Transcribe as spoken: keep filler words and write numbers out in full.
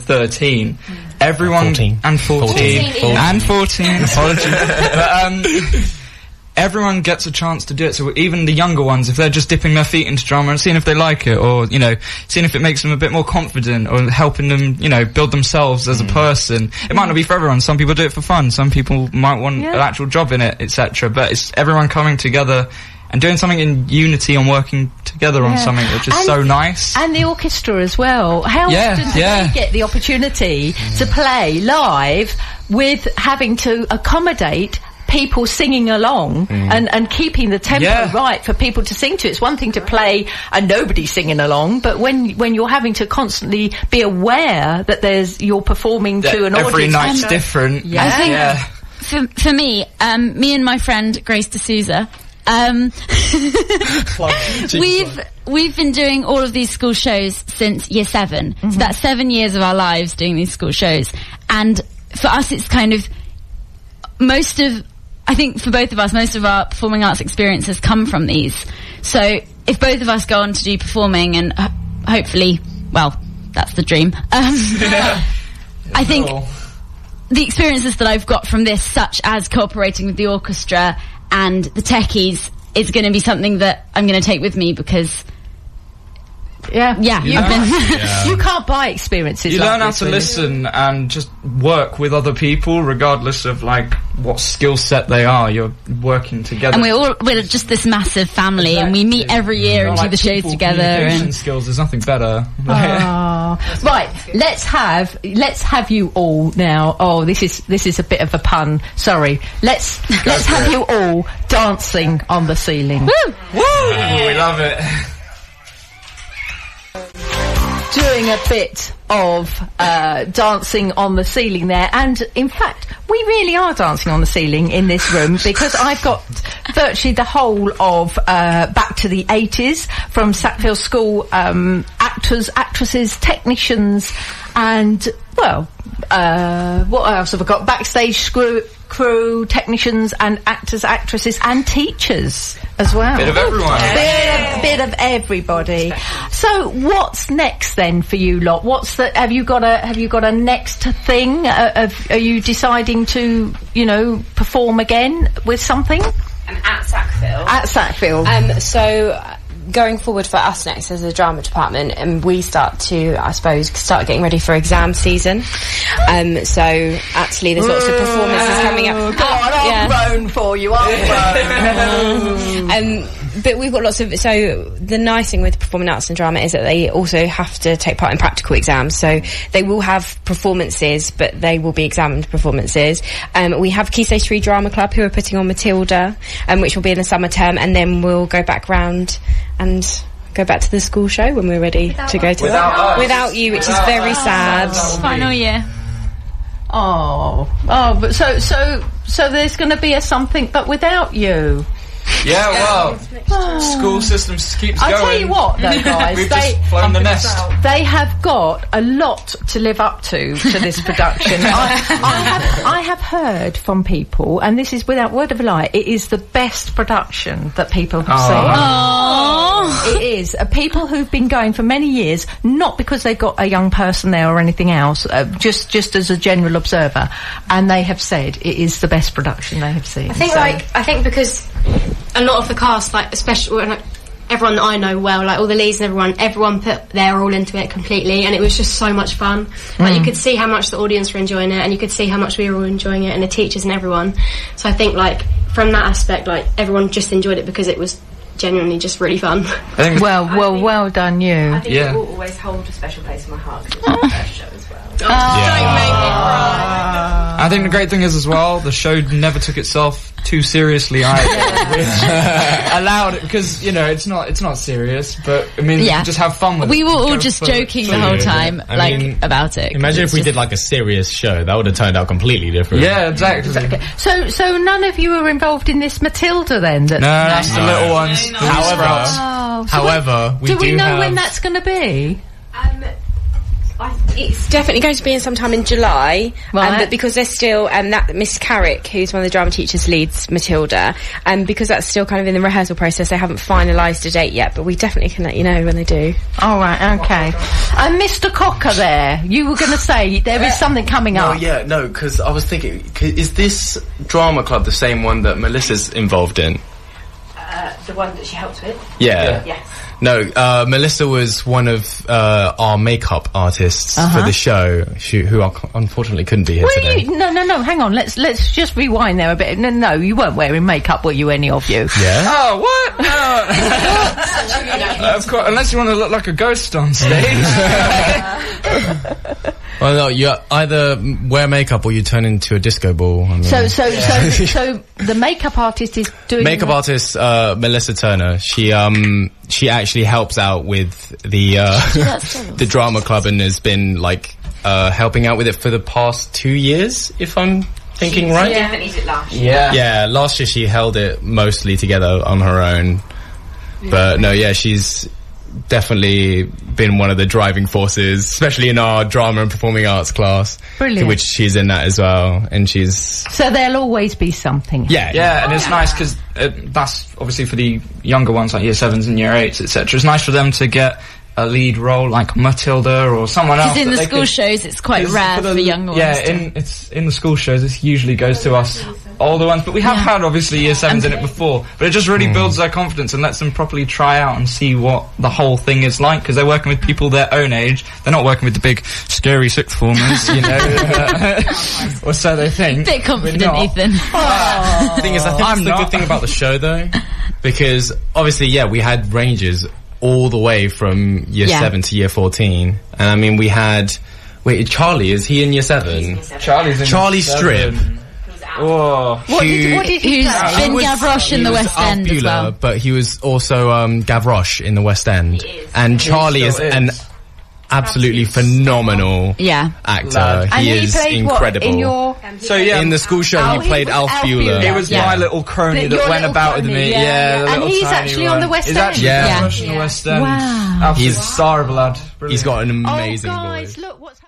thirteen. Everyone fourteen. and fourteen, fourteen. and fourteen. Apologies, but um, everyone gets a chance to do it. So even the younger ones, if they're just dipping their feet into drama and seeing if they like it, or you know, seeing if it makes them a bit more confident, or helping them, you know, build themselves as mm. a person. It might not be for everyone. Some people do it for fun. Some people might want yeah. an actual job in it, et cetera. But it's everyone coming together and doing something in unity and working together on yeah. something, which is and, so nice. And the orchestra as well. How yeah, often do yeah. they get the opportunity mm. to play live with having to accommodate people singing along mm. and, and keeping the tempo yeah. right for people to sing to? It's one thing to play and nobody's singing along, but when when you're having to constantly be aware that there's you're performing yeah, to an every audience. Every night's different. Yeah. I think yeah. for, for me, um, me and my friend Grace D'Souza, Um, we've we've been doing all of these school shows since year seven. Mm-hmm. So that's seven years of our lives doing these school shows. And for us, it's kind of most of, I think for both of us, most of our performing arts experiences come from these. So if both of us go on to do performing and uh, hopefully, well, that's the dream. Um, yeah. I think the experiences that I've got from this, such as cooperating with the orchestra and the techies, is going to be something that I'm going to take with me because, yeah, yeah, you, I've been yeah. you can't buy experiences. You like learn how this, to really. listen and just work with other people, regardless of like what skill set they are. You're working together, and we're all we're just this massive family, exactly. and we meet every year and like do the shows together. Communication and skills, there's nothing better. Oh. Right, let's have let's have you all now. Oh, this is this is a bit of a pun. Sorry. Let's let's have it. you all dancing on the ceiling. Woo! Woo! Ooh, we love it. Doing a bit of uh, dancing on the ceiling there, and in fact we really are dancing on the ceiling in this room because I've got virtually the whole of uh, back to the eighties from Sackville School um, actors, actresses, technicians, and well, uh, what else have I got? Backstage crew, crew, technicians, and actors, actresses, and teachers as well. Bit of everyone. Bit of, bit of everybody. So, what's next then for you lot? What's the? Have you got a? Have you got a next thing? Uh, have, are you deciding to, you know, perform again with something? Um, at Sackville. At Sackville. Um. So. Uh, Going forward for us next as a drama department, and um, we start to, I suppose, start getting ready for exam season. Um, so actually, there's lots of performances coming up. God, I'm yeah. grown for you. I'm grown. um, but we've got lots of. So the nice thing with performing arts and drama is that they also have to take part in practical exams. So they will have performances, but they will be examined performances. Um, we have Key Stage Three Drama Club who are putting on Matilda, um, which will be in the summer term, and then we'll go back round and go back to the school show when we're ready without to go to without that. Us. Without you, which without is very us. sad. Final year. Oh, oh, but so so so there's going to be a something, but without you. Yeah, well, oh. school system keeps I'll going. tell you what, though, guys, We've they, just flown the nest. They have got a lot to live up to to this production. I, I have I have heard from people, and this is without word of a lie, it is the best production that people have oh. seen. It is. Uh, people who've been going for many years, not because they've got a young person there or anything else, uh, just just as a general observer, and they have said it is the best production they have seen. I think, so. like, I think because a lot of the cast, like, especially like, everyone that I know well, like all the leads and everyone, everyone put their all into it completely, and it was just so much fun. Like, mm. you could see how much the audience were enjoying it, and you could see how much we were all enjoying it, and the teachers and everyone. So I think, like, from that aspect, like, everyone just enjoyed it because it was genuinely just really fun. well, well, well done, you. I think yeah. it will always hold a special place in my heart because it was my first show as well. Oh, yeah. Don't make me cry. I think the great thing is as well, the show never took itself too seriously either, which allowed it, because, you know, it's not it's not serious, but I mean, yeah. just have fun with we it. We were all just joking the whole time, I like mean, about it. Imagine if we did like a serious show, that would have turned out completely different. Yeah, exactly. exactly. So, so none of you were involved in this Matilda then? That no, that's no. the little no. ones. No, no. However, oh, so however, when, we do do we know have when that's going to be? Um, I, it's definitely going to be in sometime in July, Right. um, but because there's still um, that Miss Carrick, who's one of the drama teachers, leads Matilda, and because that's still kind of in the rehearsal process, they haven't finalised a date yet. But we definitely can let you know when they do. All right, okay. And Mister Cocker, there, you were going to say there is something coming Oh up. yeah, no, because I was thinking, c- is this drama club the same one that Melissa's involved in? Uh, the one that she helps with. Yeah. Yes. No, uh, Melissa was one of uh, our makeup artists Uh-huh. for the show, she, who are, unfortunately couldn't be here Were today. you? No, no, no. Hang on. Let's let's just rewind there a bit. No, no, you weren't wearing makeup, were you? Any of you? Yeah. Oh, what? No. Of course, unless you want to look like a ghost on stage. Well, no, you either wear makeup or you turn into a disco ball. I mean. So, so, so, so the makeup artist is doing Makeup the- artist uh, Melissa Turner. She um she actually helps out with the uh, the drama club and has been like uh, helping out with it for the past two years, if I'm thinking right. Definitely did last. Yeah. Yeah, last year she held it mostly together on her own. But no, yeah, she's definitely been one of the driving forces, especially in our drama and performing arts class. Brilliant. Which she's in that as well, and she's So there'll always be something. yeah, Yeah, and it's nice because uh, that's obviously for the younger ones like year sevens and year eights, et cetera. It's nice for them to get a lead role like Matilda or someone else. Because in that the they school could- shows, it's quite 'cause rare the- for younger yeah, ones. to- in it's in the school shows. This usually goes to us older ones, but we have Yeah. had obviously year sevens in it before. But it just really builds their confidence and lets them properly try out and see what the whole thing is like because they're working with people their own age. They're not working with the big scary sixth formers, you know, or so they think. Bit We're confident, not. Ethan. The thing is, I think I'm that's the not. good thing about the show, though, because obviously, yeah, we had ranges all the way from year Yeah. seven to year fourteen, and I mean, we had wait, Charlie, is he in year seven? Charlie's in Charlie seven. Strip. Oh. What did, what did he Who's play? been was- Gavroche in he the was West Alf End as Bueller, well. but he was also um, Gavroche in the West End, and Charlie is, still is. an absolutely phenomenal Yeah. actor. Lad. He And he is played incredible. what in your? So yeah, In the school show, Oh, he he played was Alf Alf Bueller. Bueller. It was Yeah. my little crony But that your went little about with crony, me. yeah, Yeah, yeah. the And little he's tiny actually on one. the West He's End. actually Yeah. Gavroche in the West End. Wow. Absolute He's- star of a lad. He's got an Oh, amazing guys, voice. look what's happening.